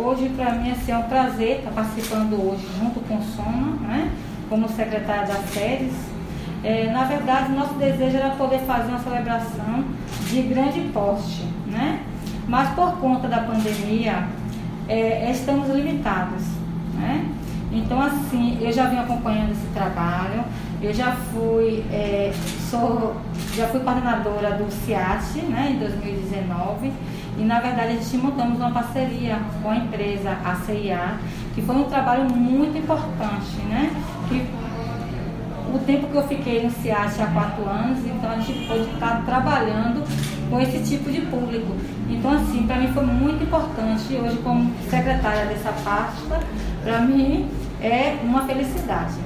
hoje para mim assim, é um prazer estar participando hoje junto com o Soma, né, como secretária das séries. Na verdade, nosso desejo era poder fazer uma celebração de grande porte, né? Mas por conta da pandemia, estamos limitados, né? Então, assim, eu já vim acompanhando esse trabalho, eu já fui coordenadora do CIAT, né, em 2019, e na verdade a gente montamos uma parceria com a empresa CIA, que foi um trabalho muito importante, né? O tempo que eu fiquei no CIAT há 4 anos, então a gente pôde estar trabalhando com esse tipo de público. Então, assim, para mim foi muito importante. Hoje, como secretária dessa pasta, para mim é uma felicidade.